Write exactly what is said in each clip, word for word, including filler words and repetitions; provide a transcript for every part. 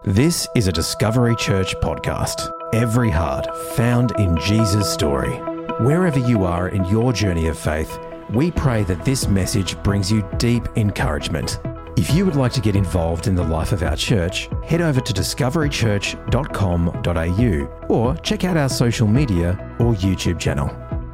This is a Discovery Church podcast. Every heart found in Jesus' story. Wherever you are in your journey of faith, we pray that this message brings you deep encouragement. If you would like to get involved in the life of our church, head over to discovery church dot com dot a u or check out our social media or YouTube channel.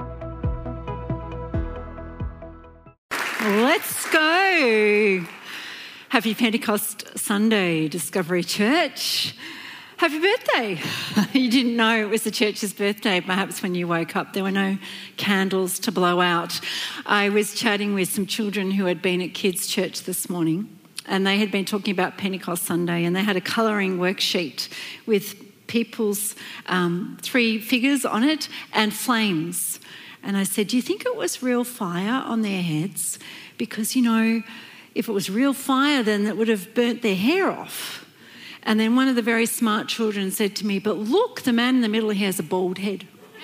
Let's go. Happy Pentecost Sunday, Discovery Church. Happy birthday. You didn't know it was the church's birthday, perhaps when you woke up. There were no candles to blow out. I was chatting with some children who had been at kids' church this morning, and they had been talking about Pentecost Sunday, and they had a colouring worksheet with people's um, three figures on it and flames. And I said, do you think it was real fire on their heads? Because, you know, if it was real fire, then it would have burnt their hair off. And then one of the very smart children said to me, but look, the man in the middle, he has a bald head.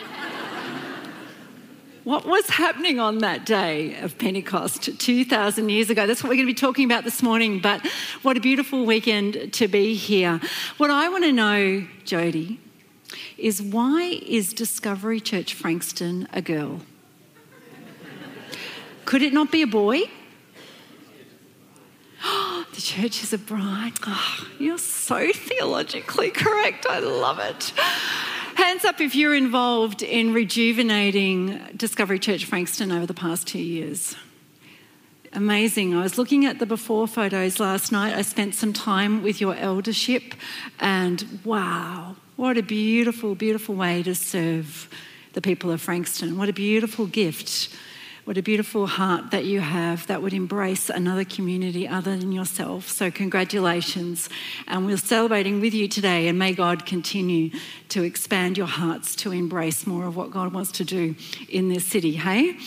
What was happening on that day of Pentecost two thousand years ago? That's what we're going to be talking about this morning, but what a beautiful weekend to be here. What I want to know, Jody, is why is Discovery Church Frankston a girl? Could it not be a boy? The church is a bride. Oh, you're so theologically correct. I love it. Hands up if you're involved in rejuvenating Discovery Church Frankston over the past two years. Amazing. I was looking at the before photos last night. I spent some time with your eldership, and wow, what a beautiful, beautiful way to serve the people of Frankston. What a beautiful gift. What a beautiful heart that you have that would embrace another community other than yourself. So congratulations. And we're celebrating with you today, and may God continue to expand your hearts to embrace more of what God wants to do in this city, hey?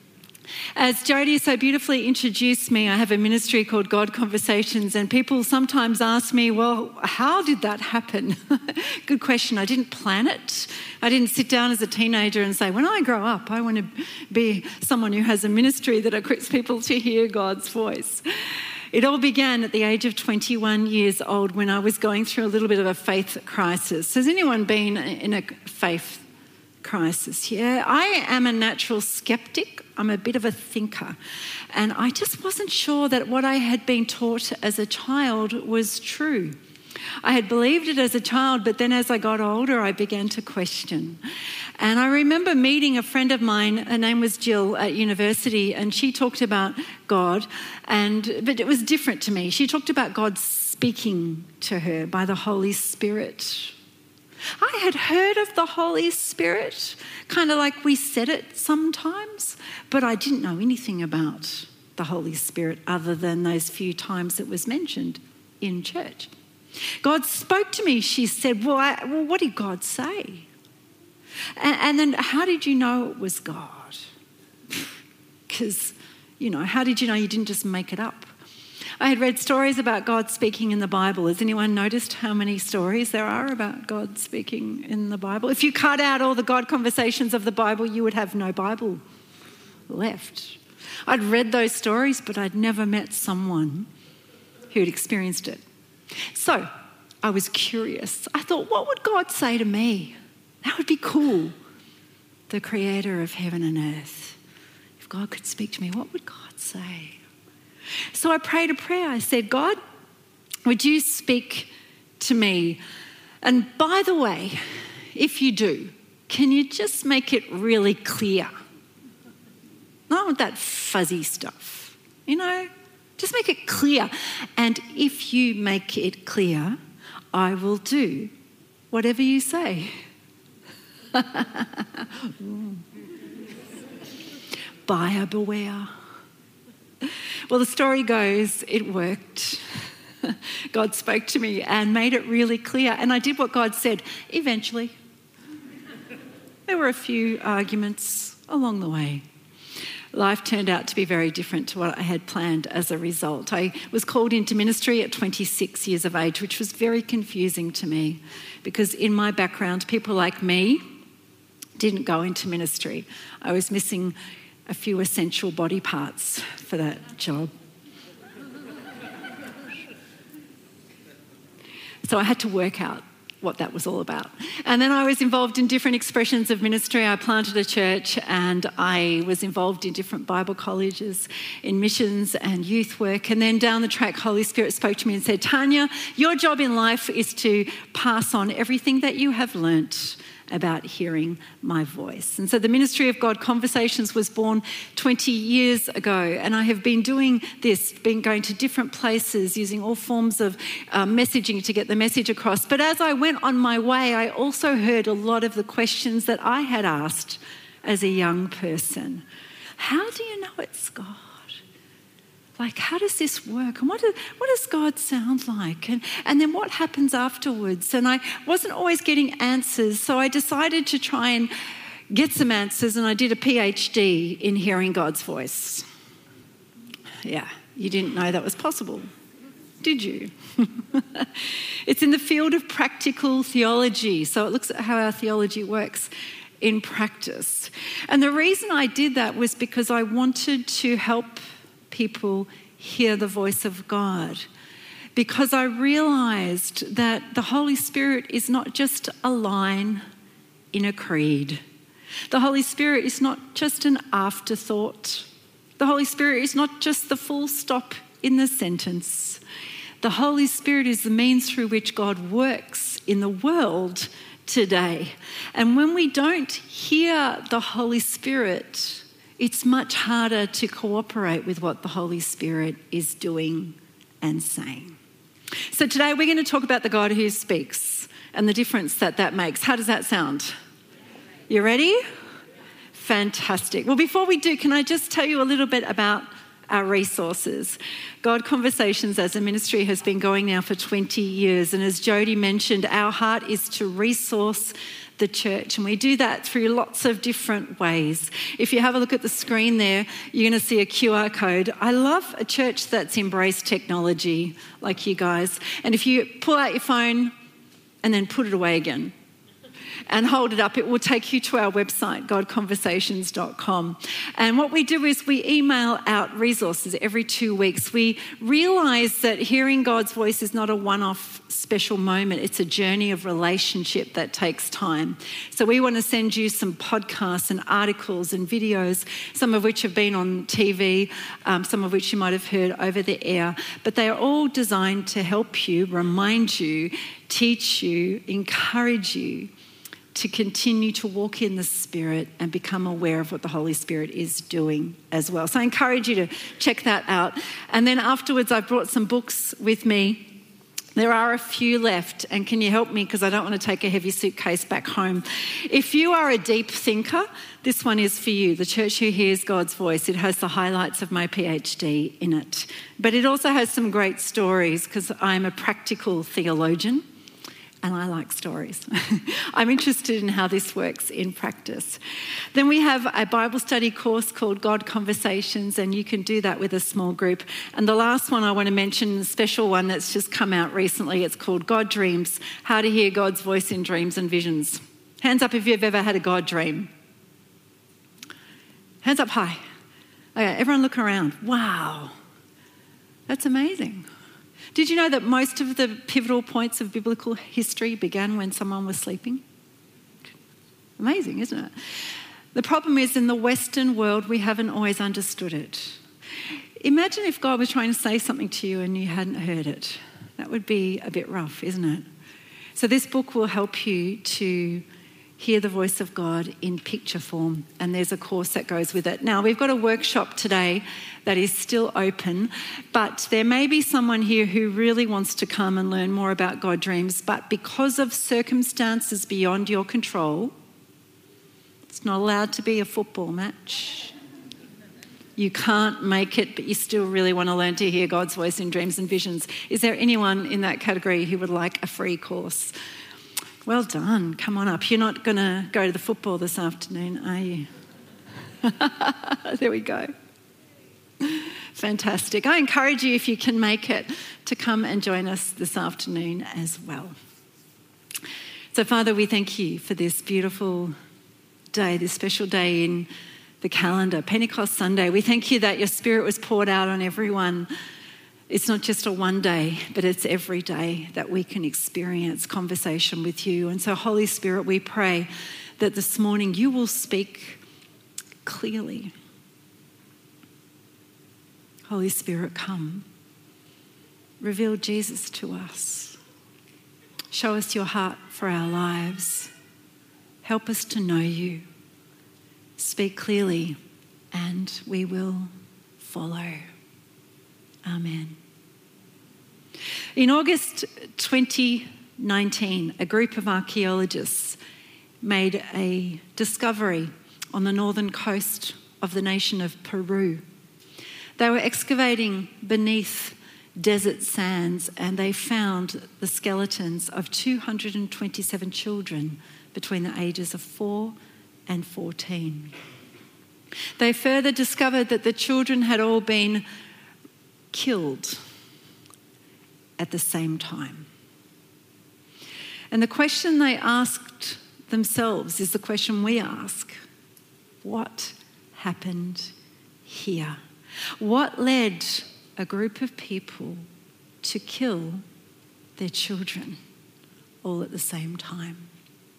As Jody so beautifully introduced me, I have a ministry called God Conversations, and people sometimes ask me, well, how did that happen? Good question. I didn't plan it. I didn't sit down as a teenager and say, when I grow up, I want to be someone who has a ministry that equips people to hear God's voice. It all began at the age of twenty-one years old when I was going through a little bit of a faith crisis. Has anyone been in a faith crisis? Yeah, I am a natural skeptic. I'm a bit of a thinker. And I just wasn't sure that what I had been taught as a child was true. I had believed it as a child, but then as I got older, I began to question. And I remember meeting a friend of mine, her name was Jill, at university, and she talked about God, and but it was different to me. She talked about God speaking to her by the Holy Spirit. I had heard of the Holy Spirit, kind of like we said it sometimes, but I didn't know anything about the Holy Spirit other than those few times it was mentioned in church. God spoke to me, she said, well, I, well what did God say? And, and then how did you know it was God? Because, you know, how did you know you didn't just make it up? I had read stories about God speaking in the Bible. Has anyone noticed how many stories there are about God speaking in the Bible? If you cut out all the God conversations of the Bible, you would have no Bible left. I'd read those stories, but I'd never met someone who'd experienced it. So I was curious. I thought, what would God say to me? That would be cool. The creator of heaven and earth. If God could speak to me, what would God say? So I prayed a prayer. I said, God, would you speak to me? And by the way, if you do, can you just make it really clear? Not with that fuzzy stuff, you know, just make it clear. And if you make it clear, I will do whatever you say. Buyer beware. Well, the story goes, it worked. God spoke to me and made it really clear. And I did what God said, eventually. There were a few arguments along the way. Life turned out to be very different to what I had planned as a result. I was called into ministry at twenty-six years of age, which was very confusing to me because in my background, people like me didn't go into ministry. I was missing a few essential body parts for that job. So I had to work out what that was all about. And then I was involved in different expressions of ministry. I planted a church and I was involved in different Bible colleges, in missions and youth work. And then down the track, Holy Spirit spoke to me and said, Tanya, your job in life is to pass on everything that you have learnt about hearing my voice. And so the Ministry of God Conversations was born twenty years ago, and I have been doing this, been going to different places, using all forms of uh, messaging to get the message across. But as I went on my way, I also heard a lot of the questions that I had asked as a young person. How do you know it's God? Like, how does this work? And what, do, what does God sound like? And, and then what happens afterwards? And I wasn't always getting answers, so I decided to try and get some answers, and I did a PhD in hearing God's voice. Yeah, you didn't know that was possible, did you? It's in the field of practical theology, so it looks at how our theology works in practice. And the reason I did that was because I wanted to help people hear the voice of God, because I realised that the Holy Spirit is not just a line in a creed. The Holy Spirit is not just an afterthought. The Holy Spirit is not just the full stop in the sentence. The Holy Spirit is the means through which God works in the world today. And when we don't hear the Holy Spirit, it's much harder to cooperate with what the Holy Spirit is doing and saying. So today we're going to talk about the God who speaks and the difference that that makes. How does that sound? You ready? Fantastic. Well, before we do, can I just tell you a little bit about our resources? God Conversations as a ministry has been going now for twenty years. And as Jody mentioned, our heart is to resource the church, and we do that through lots of different ways. If you have a look at the screen there, you're going to see a Q R code. I love a church that's embraced technology like you guys. And if you pull out your phone and then put it away again and hold it up, it will take you to our website, god conversations dot com. And what we do is we email out resources every two weeks. We realise that hearing God's voice is not a one-off special moment. It's a journey of relationship that takes time. So we want to send you some podcasts and articles and videos, some of which have been on T V, um, some of which you might have heard over the air. But they are all designed to help you, remind you, teach you, encourage you to continue to walk in the Spirit and become aware of what the Holy Spirit is doing as well. So I encourage you to check that out. And then afterwards, I brought some books with me. There are a few left, and can you help me, because I don't want to take a heavy suitcase back home. If you are a deep thinker, this one is for you, The Church Who Hears God's Voice. It has the highlights of my PhD in it. But it also has some great stories, because I'm a practical theologian. And I like stories. I'm interested in how this works in practice. Then we have a Bible study course called God Conversations, and you can do that with a small group. And the last one I want to mention, a special one that's just come out recently, it's called God Dreams, How to Hear God's Voice in Dreams and Visions. Hands up if you've ever had a God dream. Hands up high. Okay, everyone look around. Wow, that's amazing. Did you know that most of the pivotal points of biblical history began when someone was sleeping? Amazing, isn't it? The problem is, in the Western world, we haven't always understood it. Imagine if God was trying to say something to you and you hadn't heard it. That would be a bit rough, isn't it? So this book will help you to hear the voice of God in picture form, and there's a course that goes with it. Now, we've got a workshop today that is still open, but there may be someone here who really wants to come and learn more about God dreams, but because of circumstances beyond your control, it's not allowed to be a football match. You can't make it, but you still really want to learn to hear God's voice in dreams and visions. Is there anyone in that category who would like a free course? Well done. Come on up. You're not going to go to the football this afternoon, are you? There we go. Fantastic. I encourage you, if you can make it, to come and join us this afternoon as well. So, Father, we thank you for this beautiful day, this special day in the calendar, Pentecost Sunday. We thank you that your Spirit was poured out on everyone It's not just a one day, but it's every day that we can experience conversation with you. And so, Holy Spirit, we pray that this morning you will speak clearly. Holy Spirit, come. Reveal Jesus to us. Show us your heart for our lives. Help us to know you. Speak clearly, and we will follow. Amen. In August twenty nineteen, a group of archaeologists made a discovery on the northern coast of the nation of Peru. They were excavating beneath desert sands and they found the skeletons of two hundred twenty-seven children between the ages of four and fourteen. They further discovered that the children had all been killed at the same time. And the question they asked themselves is the question we ask. What happened here? What led a group of people to kill their children all at the same time?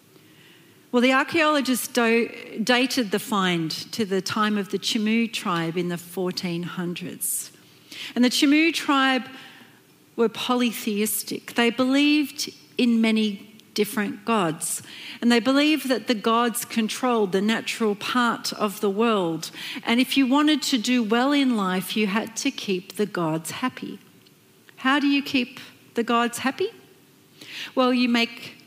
Well, the archaeologists do- dated the find to the time of the Chimu tribe in the fourteen hundreds. And the Chimu tribe were polytheistic. They believed in many different gods. And they believed that the gods controlled the natural part of the world. And if you wanted to do well in life, you had to keep the gods happy. How do you keep the gods happy? Well, you make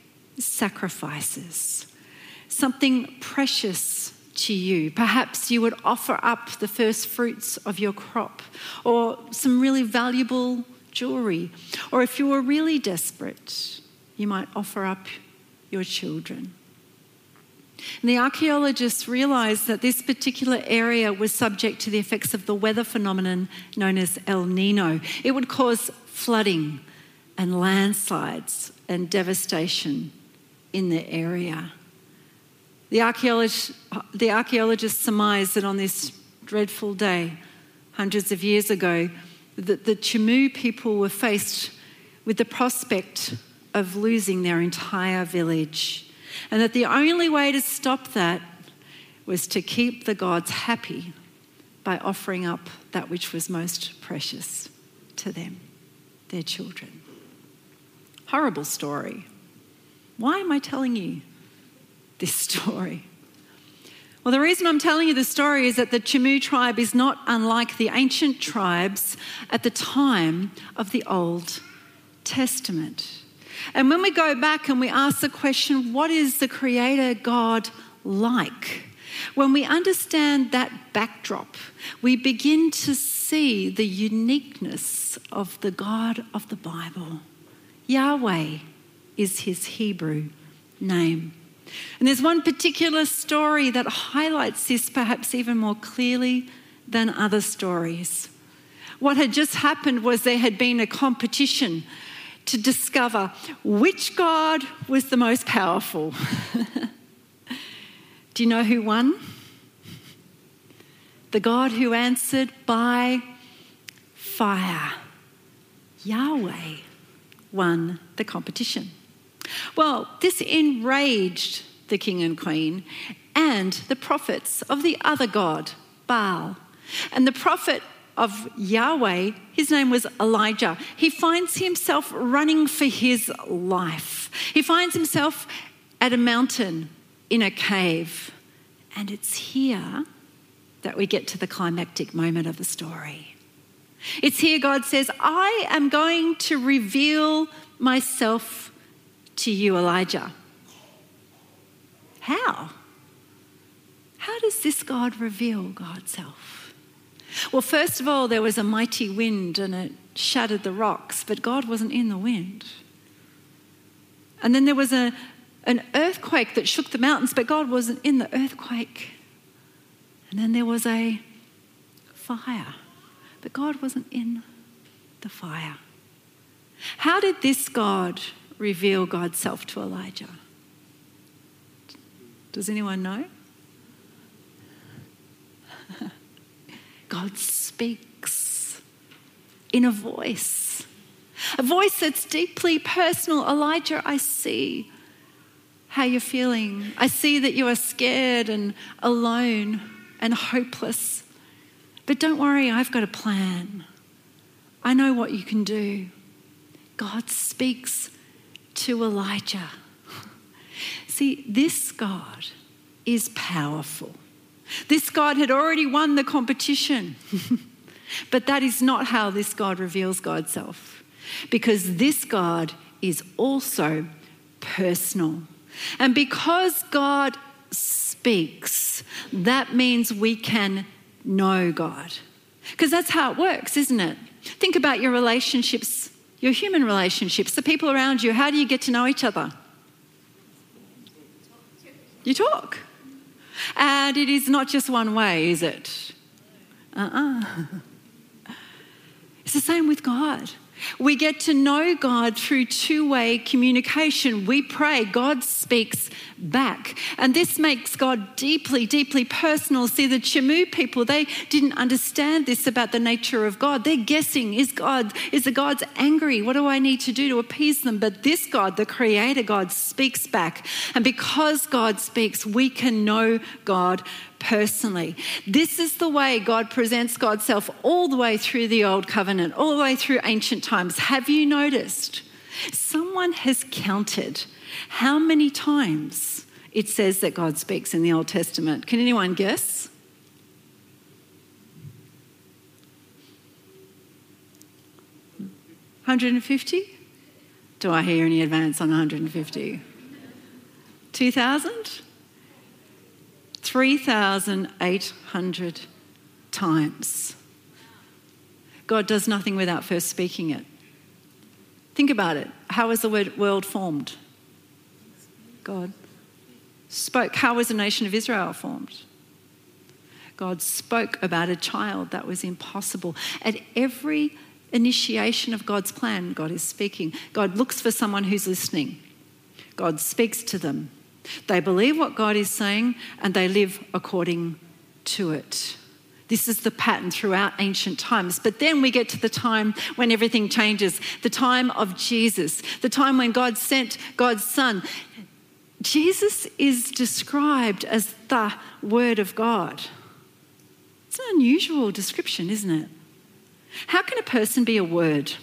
sacrifices, something precious to you. Perhaps you would offer up the first fruits of your crop or some really valuable jewelry. Or if you were really desperate, you might offer up your children. And the archaeologists realised that this particular area was subject to the effects of the weather phenomenon known as El Nino. It would cause flooding and landslides and devastation in the area. The archaeologists, the archaeologists surmised that on this dreadful day, hundreds of years ago, that the Chimu people were faced with the prospect of losing their entire village, and that the only way to stop that was to keep the gods happy by offering up that which was most precious to them, their children. Horrible story. Why am I telling you this story? Well, the reason I'm telling you the story is that the Chimu tribe is not unlike the ancient tribes at the time of the Old Testament. And when we go back and we ask the question, what is the Creator God like? When we understand that backdrop, we begin to see the uniqueness of the God of the Bible. Yahweh is his Hebrew name. And there's one particular story that highlights this perhaps even more clearly than other stories. What had just happened was there had been a competition to discover which God was the most powerful. Do you know who won? The God who answered by fire. Yahweh won the competition. Well, this enraged the king and queen and the prophets of the other god, Baal. And the prophet of Yahweh, his name was Elijah. He finds himself running for his life. He finds himself at a mountain in a cave. And it's here that we get to the climactic moment of the story. It's here God says, I am going to reveal myself to you, Elijah. How? How does this God reveal God's self? Well, first of all, there was a mighty wind and it shattered the rocks, but God wasn't in the wind. And then there was a, an earthquake that shook the mountains, but God wasn't in the earthquake. And then there was a fire, but God wasn't in the fire. How did this God reveal God's self to Elijah? Does anyone know? God speaks in a voice. A voice that's deeply personal. Elijah, I see how you're feeling. I see that you are scared and alone and hopeless. But don't worry, I've got a plan. I know what you can do. God speaks to Elijah. See, this God is powerful. This God had already won the competition. But that is not how this God reveals God's self. Because this God is also personal. And because God speaks, that means we can know God. Because that's how it works, isn't it? Think about your relationships, your human relationships, the people around you. How do you get to know each other? You talk. And it is not just one way, is it? Uh-uh. It's the same with God. We get to know God through two-way communication. We pray, God speaks back. And this makes God deeply, deeply personal. See, the Chamu people, they didn't understand this about the nature of God. They're guessing, is God, is the God's angry? What do I need to do to appease them? But this God, the Creator God, speaks back. And because God speaks, we can know God personally. This is the way God presents God's self all the way through the Old Covenant, all the way through ancient times. Have you noticed? Someone has counted how many times it says that God speaks in the Old Testament. Can anyone guess? one hundred fifty? Do I hear any advance on one hundred fifty? two thousand? three thousand eight hundred times. God does nothing without first speaking it. Think about it. How was the world formed? God spoke. How was the nation of Israel formed? God spoke about a child. That was impossible. At every initiation of God's plan, God is speaking. God looks for someone who's listening. God speaks to them. They believe what God is saying and they live according to it. This is the pattern throughout ancient times. But then we get to the time when everything changes, the time of Jesus, the time when God sent God's Son. Jesus is described as the Word of God. It's an unusual description, isn't it? How can a person be a word?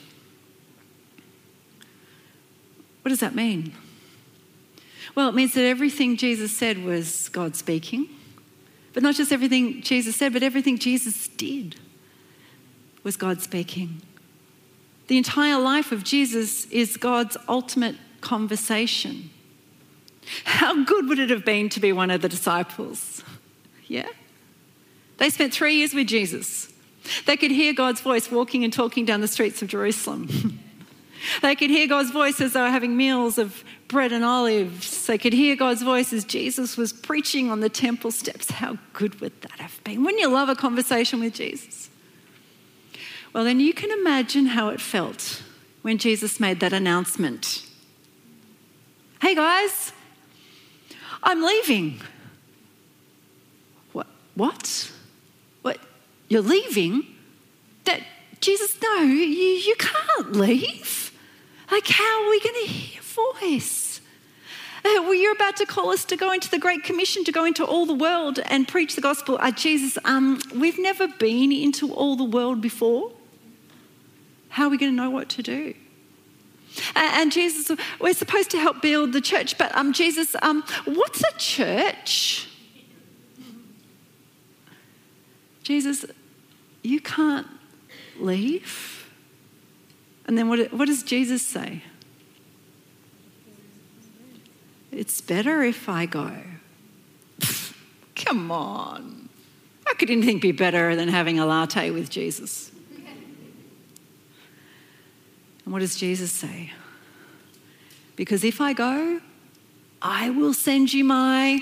What does that mean? Well, it means that everything Jesus said was God speaking. But not just everything Jesus said, but everything Jesus did was God speaking. The entire life of Jesus is God's ultimate conversation. How good would it have been to be one of the disciples? Yeah? They spent three years with Jesus. They could hear God's voice walking and talking down the streets of Jerusalem. They could hear God's voice as they were having meals of bread and olives. They could hear God's voice as Jesus was preaching on the temple steps. How good would that have been? Wouldn't you love a conversation with Jesus? Well, then you can imagine how it felt when Jesus made that announcement. Hey guys, I'm leaving. What? What? What? You're leaving? That Jesus, no, you, you can't leave. Like, how are we going to hear your voice? Uh, well, you're about to call us to go into the Great Commission, to go into all the world and preach the gospel. Uh, Jesus, um, we've never been into all the world before. How are we going to know what to do? Uh, and Jesus, we're supposed to help build the church, but um, Jesus, um, what's a church? Jesus, you can't leave. And then what, what does Jesus say? It's better if I go. Pfft, come on. How could anything be better than having a latte with Jesus? And what does Jesus say? Because if I go, I will send you my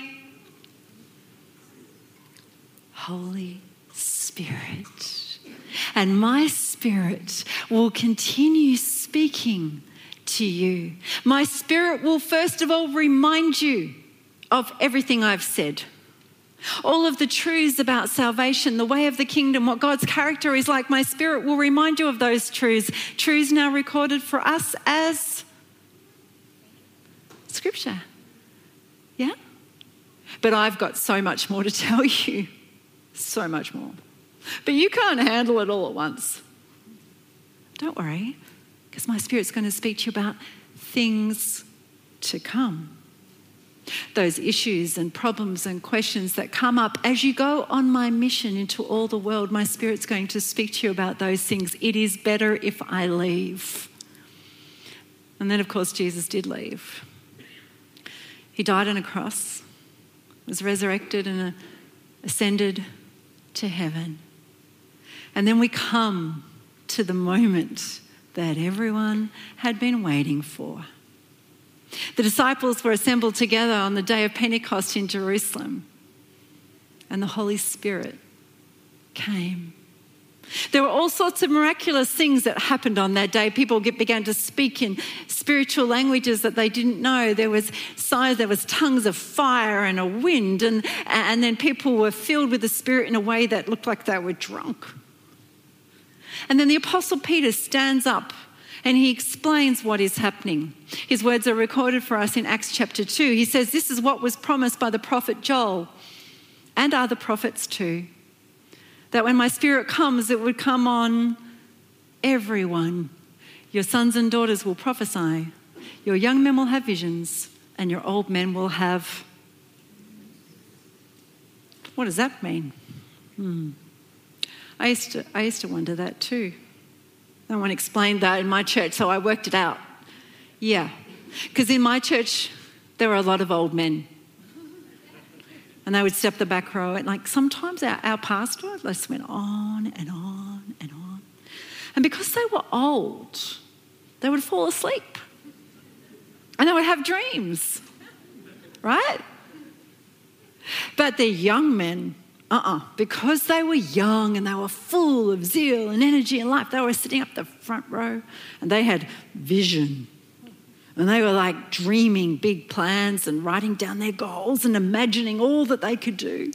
Holy Spirit. And my Spirit will continue speaking to you. My Spirit will first of all remind you of everything I've said. All of the truths about salvation, the way of the kingdom, what God's character is like, my Spirit will remind you of those truths. Truths now recorded for us as Scripture. Yeah? But I've got so much more to tell you. So much more. But you can't handle it all at once. Don't worry, because my Spirit's going to speak to you about things to come. Those issues and problems and questions that come up as you go on my mission into all the world, my Spirit's going to speak to you about those things. It is better if I leave. And then, of course, Jesus did leave. He died on a cross, was resurrected and ascended to heaven. And then we come to the moment that everyone had been waiting for. The disciples were assembled together on the day of Pentecost in Jerusalem, and the Holy Spirit came. There were all sorts of miraculous things that happened on that day. People began to speak in spiritual languages that they didn't know. There was signs, there was tongues of fire and a wind, and, and then people were filled with the Spirit in a way that looked like they were drunk. And then the Apostle Peter stands up and he explains what is happening. His words are recorded for us in Acts chapter two. He says, this is what was promised by the prophet Joel and other prophets too, that when my Spirit comes, it would come on everyone. Your sons and daughters will prophesy. Your young men will have visions and your old men will have... What does that mean? Hmm. I used to, I used to wonder that too. No one explained that in my church, so I worked it out. Yeah, because in my church, there were a lot of old men. And they would step the back row, and like sometimes our, our pastor just went on and on and on. And because they were old, they would fall asleep. And they would have dreams, right? But the young men, uh-uh, because they were young and they were full of zeal and energy and life, they were sitting up the front row and they had vision. And they were like dreaming big plans and writing down their goals and imagining all that they could do.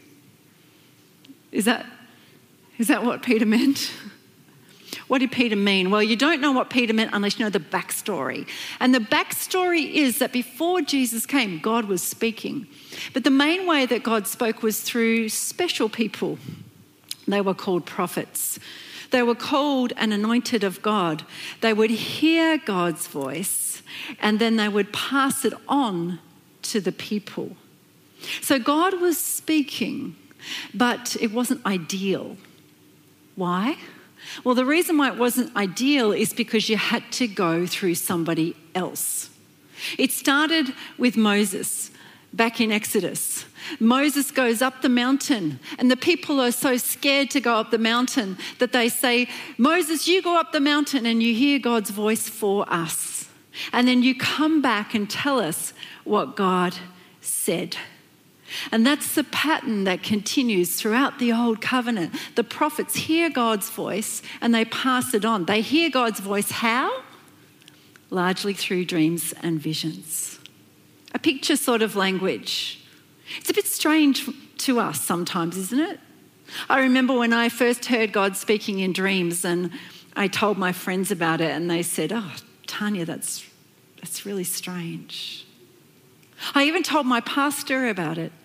Is that, is that what Peter meant? What did Peter mean? Well, you don't know what Peter meant unless you know the backstory. And the backstory is that before Jesus came, God was speaking. But the main way that God spoke was through special people. They were called prophets. They were called and anointed of God. They would hear God's voice and then they would pass it on to the people. So God was speaking, but it wasn't ideal. Why? Well, the reason why it wasn't ideal is because you had to go through somebody else. It started with Moses back in Exodus. Moses goes up the mountain and the people are so scared to go up the mountain that they say, Moses, you go up the mountain and you hear God's voice for us. And then you come back and tell us what God said. And that's the pattern that continues throughout the Old Covenant. The prophets hear God's voice and they pass it on. They hear God's voice how? Largely through dreams and visions. A picture sort of language. It's a bit strange to us sometimes, isn't it? I remember when I first heard God speaking in dreams and I told my friends about it and they said, oh, Tanya, that's, that's really strange. I even told my pastor about it.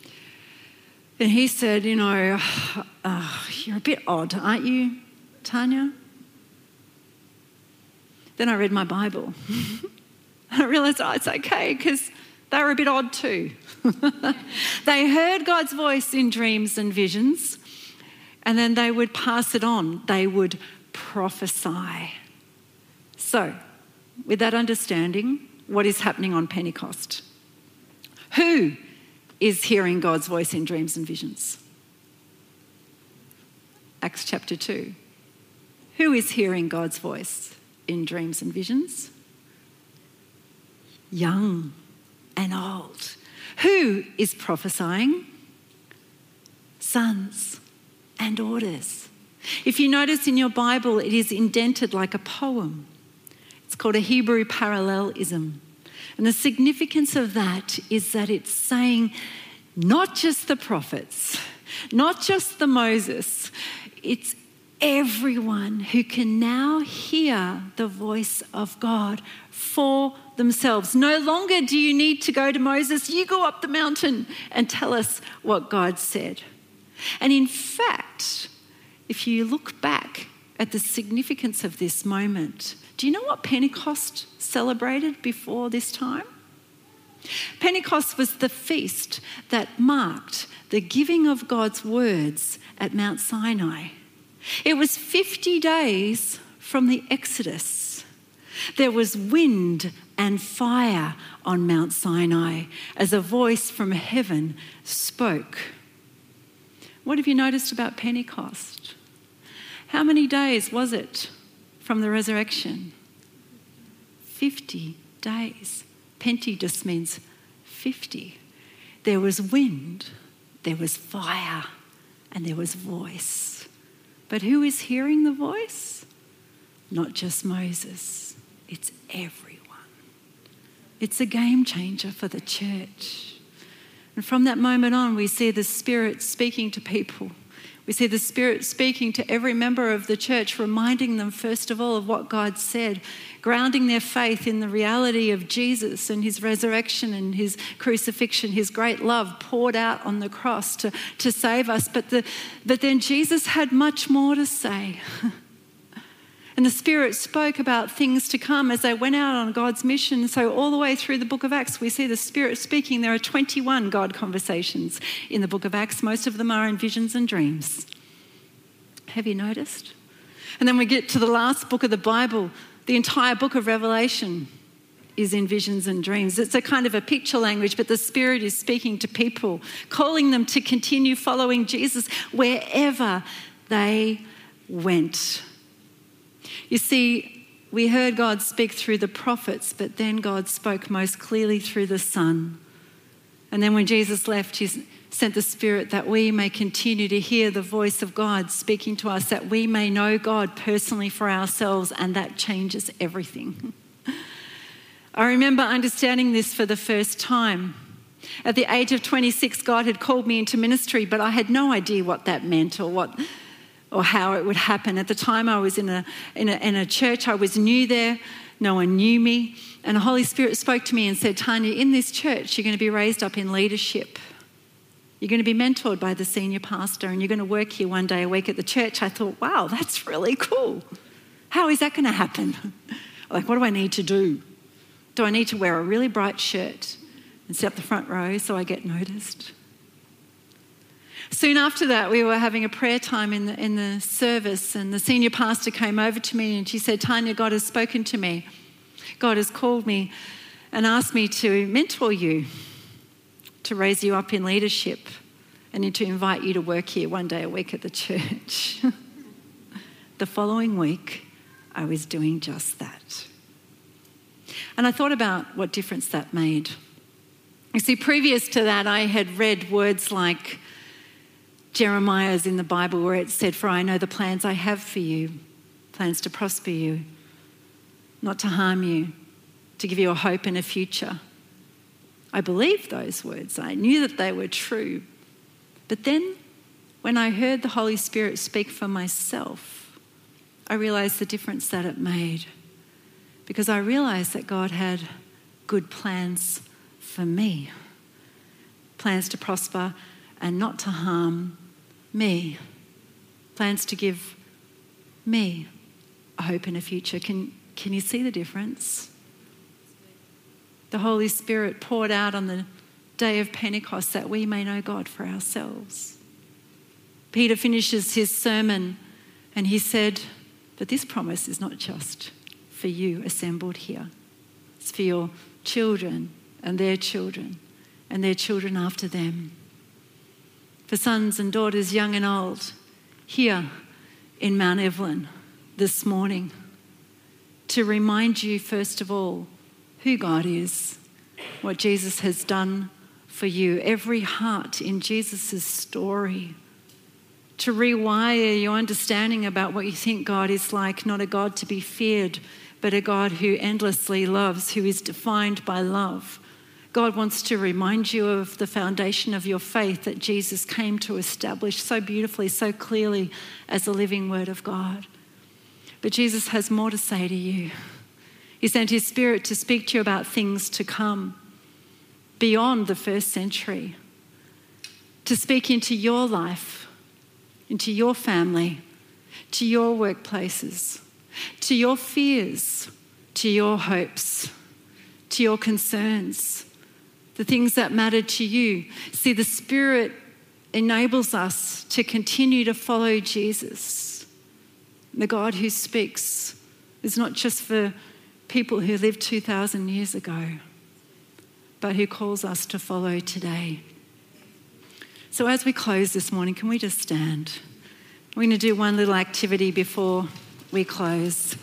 And he said, you know, uh, you're a bit odd, aren't you, Tanya? Then I read my Bible. And I realised, oh, it's okay, because they were a bit odd too. They heard God's voice in dreams and visions, and then they would pass it on. They would prophesy. So, with that understanding, what is happening on Pentecost? Who is hearing God's voice in dreams and visions? Acts chapter two. Who is hearing God's voice in dreams and visions? Young and old. Who is prophesying? Sons and daughters. If you notice in your Bible, it is indented like a poem. It's called a Hebrew parallelism. And the significance of that is that it's saying not just the prophets, not just the Moses. It's everyone who can now hear the voice of God for themselves. No longer do you need to go to Moses. You go up the mountain and tell us what God said. And in fact, if you look back at the significance of this moment, do you know what Pentecost celebrated before this time? Pentecost was the feast that marked the giving of God's words at Mount Sinai. It was fifty days from the Exodus. There was wind and fire on Mount Sinai as a voice from heaven spoke. What have you noticed about Pentecost? How many days was it from the resurrection? fifty days. Penti just means fifty. There was wind, there was fire, and there was voice. But who is hearing the voice? Not just Moses, it's everyone. It's a game changer for the church. And from that moment on, we see the Spirit speaking to people. We see the Spirit speaking to every member of the church, reminding them, first of all, of what God said, grounding their faith in the reality of Jesus and his resurrection and his crucifixion, his great love poured out on the cross to, to save us. But, the, but then Jesus had much more to say. And the Spirit spoke about things to come as they went out on God's mission. So all the way through the book of Acts, we see the Spirit speaking. There are twenty-one God conversations in the book of Acts. Most of them are in visions and dreams. Have you noticed? And then we get to the last book of the Bible. The entire book of Revelation is in visions and dreams. It's a kind of a picture language, but the Spirit is speaking to people, calling them to continue following Jesus wherever they went. You see, we heard God speak through the prophets, but then God spoke most clearly through the Son. And then when Jesus left, he sent the Spirit that we may continue to hear the voice of God speaking to us, that we may know God personally for ourselves, and that changes everything. I remember understanding this for the first time. At the age of twenty-six, God had called me into ministry, but I had no idea what that meant or what... or how it would happen. At the time I was in a, in a in a church, I was new there, no one knew me, and the Holy Spirit spoke to me and said, Tanya, in this church you're going to be raised up in leadership. You're going to be mentored by the senior pastor and you're going to work here one day a week at the church. I thought, wow, that's really cool. How is that going to happen? Like, what do I need to do? Do I need to wear a really bright shirt and sit up the front row so I get noticed? Soon after that, we were having a prayer time in the, in the service, and the senior pastor came over to me and she said, Tanya, God has spoken to me. God has called me and asked me to mentor you, to raise you up in leadership, and to invite you to work here one day a week at the church. The following week, I was doing just that. And I thought about what difference that made. You see, previous to that, I had read words like Jeremiah's in the Bible where it said, for I know the plans I have for you, plans to prosper you, not to harm you, to give you a hope and a future. I believed those words. I knew that they were true. But then when I heard the Holy Spirit speak for myself, I realised the difference that it made, because I realised that God had good plans for me, plans to prosper and not to harm me, plans to give me a hope and a future. Can, can you see the difference? The Holy Spirit poured out on the day of Pentecost that we may know God for ourselves. Peter finishes his sermon and he said, but this promise is not just for you assembled here. It's for your children and their children and their children after them. For sons and daughters, young and old, here in Mount Evelyn this morning, to remind you, first of all, who God is, what Jesus has done for you, every heart in Jesus' story, to rewire your understanding about what you think God is like, not a God to be feared, but a God who endlessly loves, who is defined by love, God wants to remind you of the foundation of your faith that Jesus came to establish so beautifully, so clearly as the living word of God. But Jesus has more to say to you. He sent his Spirit to speak to you about things to come beyond the first century, to speak into your life, into your family, to your workplaces, to your fears, to your hopes, to your concerns, the things that matter to you. See, the Spirit enables us to continue to follow Jesus. The God who speaks is not just for people who lived two thousand years ago, but who calls us to follow today. So as we close this morning, can we just stand? We're going to do one little activity before we close.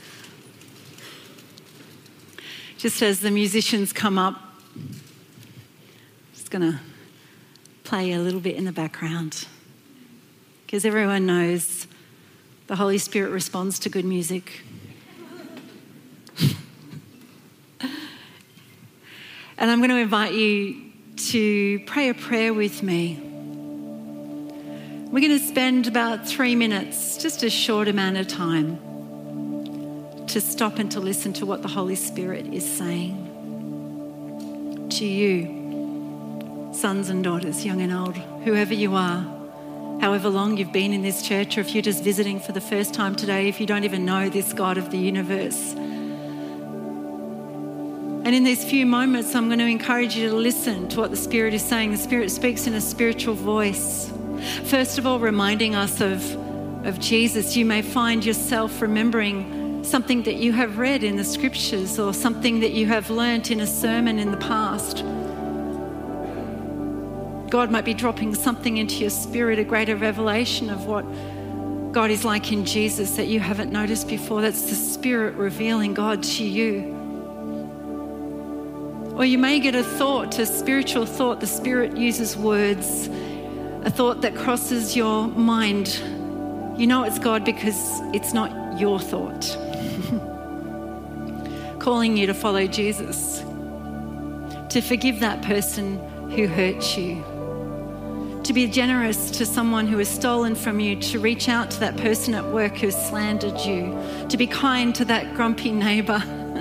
Just as the musicians come up, just going to play a little bit in the background, because everyone knows the Holy Spirit responds to good music. And I'm going to invite you to pray a prayer with me. We're going to spend about three minutes, just a short amount of time, to stop and to listen to what the Holy Spirit is saying to you, sons and daughters, young and old, whoever you are, however long you've been in this church, or if you're just visiting for the first time today, if you don't even know this God of the universe. And in these few moments, I'm going to encourage you to listen to what the Spirit is saying. The Spirit speaks in a spiritual voice. First of all, reminding us of, of Jesus. You may find yourself remembering something that you have read in the scriptures or something that you have learnt in a sermon in the past. God might be dropping something into your spirit, a greater revelation of what God is like in Jesus that you haven't noticed before. That's the Spirit revealing God to you. Or you may get a thought, a spiritual thought. The Spirit uses words, a thought that crosses your mind. You know it's God because it's not your thought. Calling you to follow Jesus, to forgive that person who hurt you, to be generous to someone who has stolen from you, to reach out to that person at work who has slandered you, to be kind to that grumpy neighbour,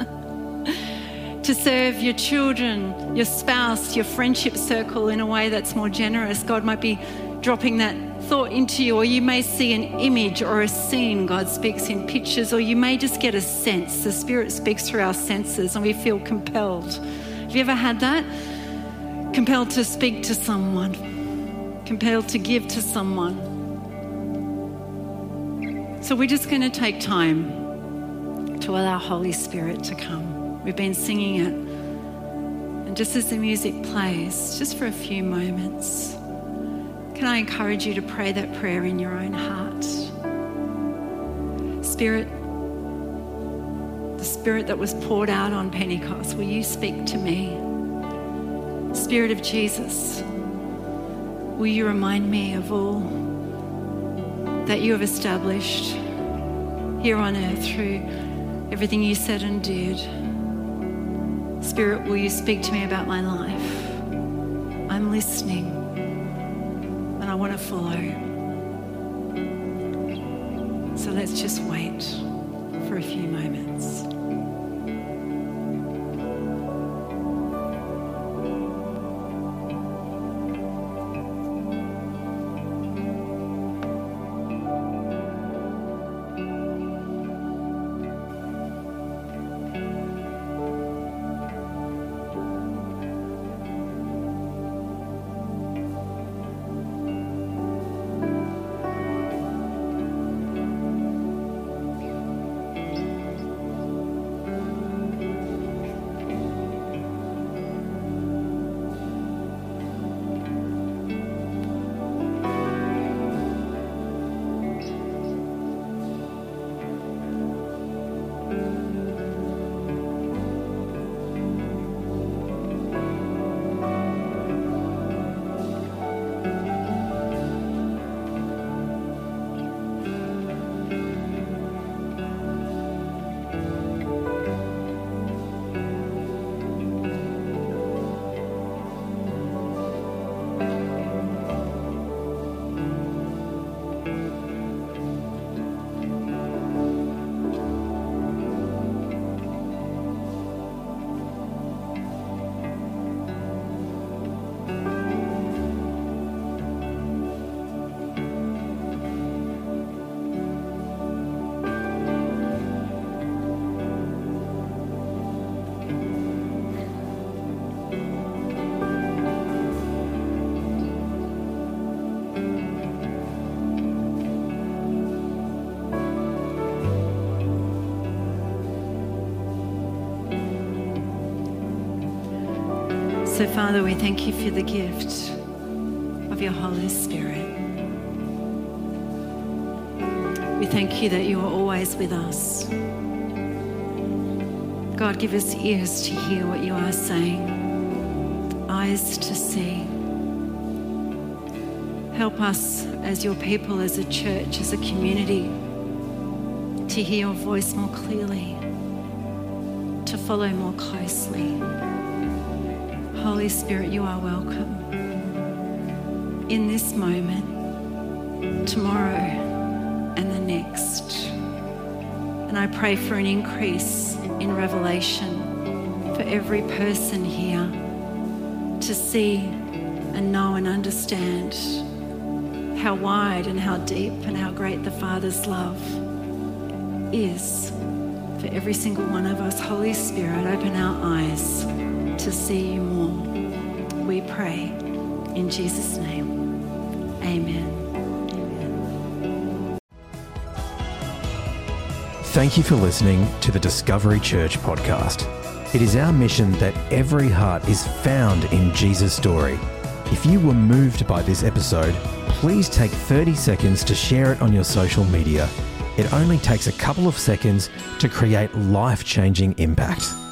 to serve your children, your spouse, your friendship circle in a way that's more generous. God might be dropping that thought into you, or you may see an image or a scene. God speaks in pictures, or you may just get a sense. The Spirit speaks through our senses and we feel compelled. Have you ever had that? Compelled to speak to someone, compelled to give to someone. So we're just going to take time to allow Holy Spirit to come. We've been singing it. And just as the music plays, just for a few moments, can I encourage you to pray that prayer in your own heart? Spirit, the Spirit that was poured out on Pentecost, will you speak to me? Spirit of Jesus, will you remind me of all that you have established here on earth through everything you said and did? Spirit, will you speak to me about my life? I'm listening and I want to follow. So let's just wait for a few moments. So, Father, we thank you for the gift of your Holy Spirit. We thank you that you are always with us. God, give us ears to hear what you are saying, eyes to see. Help us as your people, as a church, as a community, to hear your voice more clearly, to follow more closely. Holy Spirit, you are welcome in this moment, tomorrow, and the next. And I pray for an increase in revelation for every person here to see and know and understand how wide and how deep and how great the Father's love is for every single one of us. Holy Spirit, open our eyes to see you more. We pray in Jesus' name. Amen. Thank you for listening to the Discovery Church podcast. It is our mission that every heart is found in Jesus' story. If you were moved by this episode, please take thirty seconds to share it on your social media. It only takes a couple of seconds to create life-changing impact.